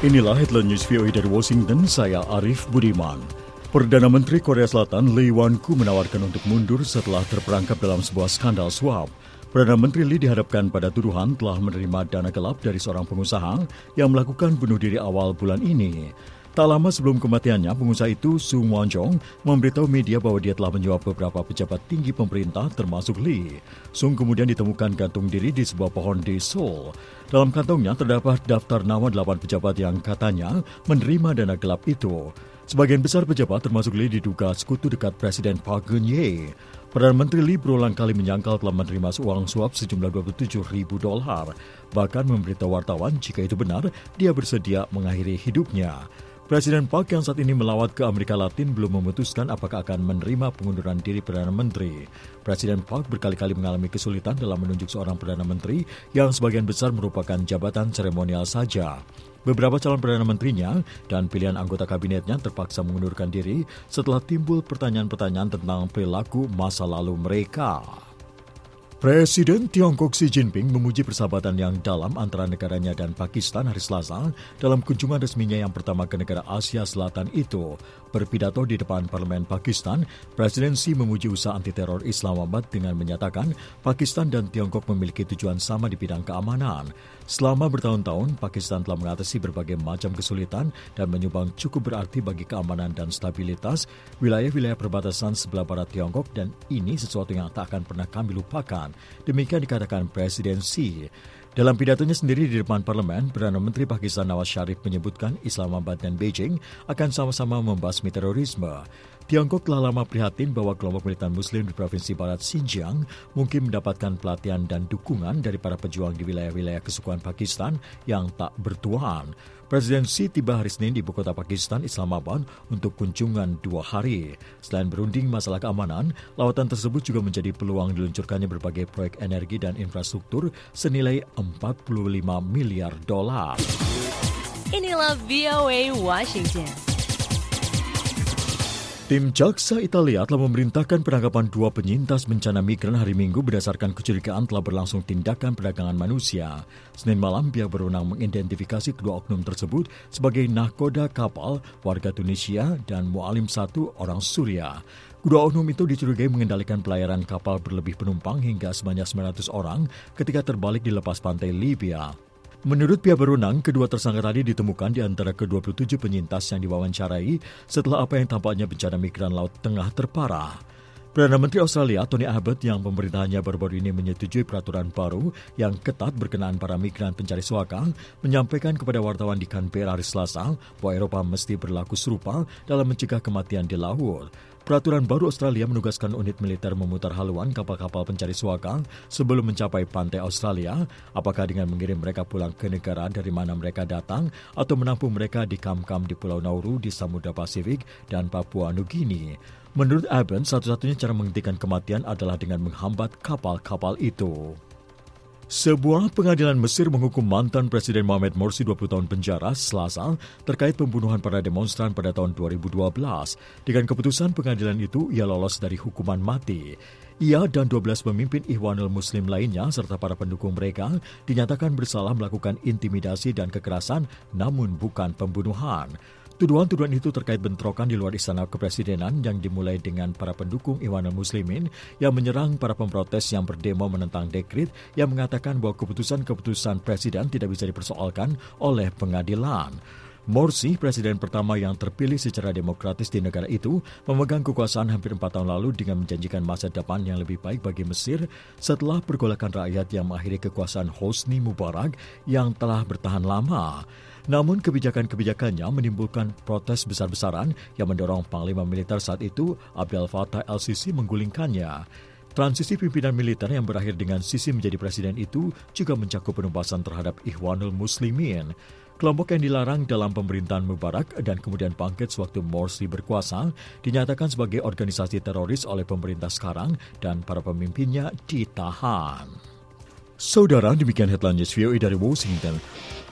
Inilah headline news VOA dari Washington, saya Arif Budiman. Perdana Menteri Korea Selatan Lee Wan-koo menawarkan untuk mundur setelah terperangkap dalam sebuah skandal suap. Perdana Menteri Lee dihadapkan pada tuduhan telah menerima dana gelap dari seorang pengusaha yang melakukan bunuh diri awal bulan ini. Tak lama sebelum kematiannya, pengusaha itu, Sung Won-jong, memberitahu media bahwa dia telah menyuap beberapa pejabat tinggi pemerintah termasuk Lee. Sung kemudian ditemukan gantung diri di sebuah pohon di Seoul. Dalam kantongnya terdapat daftar nama 8 pejabat yang katanya menerima dana gelap itu. Sebagian besar pejabat termasuk Lee diduga sekutu dekat Presiden Park Geun-hye. Perdana Menteri Lee berulang kali menyangkal telah menerima uang suap sejumlah $27.000. Bahkan memberitahu wartawan jika itu benar, dia bersedia mengakhiri hidupnya. Presiden Park yang saat ini melawat ke Amerika Latin belum memutuskan apakah akan menerima pengunduran diri Perdana Menteri. Presiden Park berkali-kali mengalami kesulitan dalam menunjuk seorang Perdana Menteri yang sebagian besar merupakan jabatan seremonial saja. Beberapa calon Perdana Menterinya dan pilihan anggota kabinetnya terpaksa mengundurkan diri setelah timbul pertanyaan-pertanyaan tentang perilaku masa lalu mereka. Presiden Tiongkok Xi Jinping memuji persahabatan yang dalam antara negaranya dan Pakistan hari Selasa dalam kunjungan resminya yang pertama ke negara Asia Selatan itu. Berpidato di depan parlemen Pakistan, Presiden Xi memuji usaha anti-teror Islamabad dengan menyatakan Pakistan dan Tiongkok memiliki tujuan sama di bidang keamanan. Selama bertahun-tahun, Pakistan telah mengatasi berbagai macam kesulitan dan menyumbang cukup berarti bagi keamanan dan stabilitas wilayah-wilayah perbatasan sebelah barat Tiongkok, dan ini sesuatu yang tak akan pernah kami lupakan. Demikian dikatakan Presiden Xi. Dalam pidatonya sendiri di depan parlemen, Perdana Menteri Pakistan Nawaz Sharif menyebutkan Islamabad dan Beijing akan sama-sama membasmi terorisme. Tiongkok telah lama prihatin bahwa kelompok militan Muslim di Provinsi Barat Xinjiang mungkin mendapatkan pelatihan dan dukungan dari para pejuang di wilayah-wilayah kesukuan Pakistan yang tak bertuan. Presiden Xi tiba hari Senin di ibu kota Pakistan, Islamabad, untuk kunjungan 2 hari. Selain berunding masalah keamanan, lawatan tersebut juga menjadi peluang diluncurkannya berbagai proyek energi dan infrastruktur senilai $45 miliar. Inilah VOA Washington. Tim jaksa Italia telah memerintahkan penangkapan 2 penyintas bencana migran hari Minggu berdasarkan kecurigaan telah berlangsung tindakan perdagangan manusia. Senin malam, pihak berwenang mengidentifikasi kedua oknum tersebut sebagai nahkoda kapal, warga Tunisia, dan mu'alim 1, orang Suria. Kedua oknum itu dicurigai mengendalikan pelayaran kapal berlebih penumpang hingga sebanyak 900 orang ketika terbalik di lepas pantai Libya. Menurut pihak berwenang, kedua tersangka tadi ditemukan di antara ke-27 penyintas yang diwawancarai setelah apa yang tampaknya bencana migran Laut Tengah terparah. Perdana Menteri Australia Tony Abbott yang pemerintahannya baru-baru ini menyetujui peraturan baru yang ketat berkenaan para migran pencari suaka, menyampaikan kepada wartawan di Canberra hari Selasa bahwa Eropa mesti berlaku serupa dalam mencegah kematian di laut. Peraturan baru Australia menugaskan unit militer memutar haluan kapal-kapal pencari suaka sebelum mencapai pantai Australia, apakah dengan mengirim mereka pulang ke negara dari mana mereka datang atau menampung mereka di kam-kam di Pulau Nauru di Samudra Pasifik dan Papua Nugini. Menurut Abbott, satu-satunya cara menghentikan kematian adalah dengan menghambat kapal-kapal itu. Sebuah pengadilan Mesir menghukum mantan Presiden Mohamed Morsi 20 tahun penjara Selasa terkait pembunuhan para demonstran pada tahun 2012. Dengan keputusan pengadilan itu, ia lolos dari hukuman mati. Ia dan 12 pemimpin Ikhwanul Muslim lainnya serta para pendukung mereka dinyatakan bersalah melakukan intimidasi dan kekerasan, namun bukan pembunuhan. Tuduhan-tuduhan itu terkait bentrokan di luar istana kepresidenan yang dimulai dengan para pendukung Ikhwanul Muslimin yang menyerang para pemprotes yang berdemo menentang dekret yang mengatakan bahwa keputusan-keputusan presiden tidak bisa dipersoalkan oleh pengadilan. Morsi, presiden pertama yang terpilih secara demokratis di negara itu, memegang kekuasaan hampir 4 tahun lalu dengan menjanjikan masa depan yang lebih baik bagi Mesir setelah pergolakan rakyat yang mengakhiri kekuasaan Hosni Mubarak yang telah bertahan lama. Namun kebijakan-kebijakannya menimbulkan protes besar-besaran yang mendorong Panglima Militer saat itu, Abdel Fattah el-Sisi, menggulingkannya. Transisi pimpinan militer yang berakhir dengan Sisi menjadi presiden itu juga mencakup penumpasan terhadap Ikhwanul Muslimin. Kelompok yang dilarang dalam pemerintahan Mubarak dan kemudian bangkit sewaktu Morsi berkuasa dinyatakan sebagai organisasi teroris oleh pemerintah sekarang dan para pemimpinnya ditahan. Saudara, demikian headline news VOA dari Washington.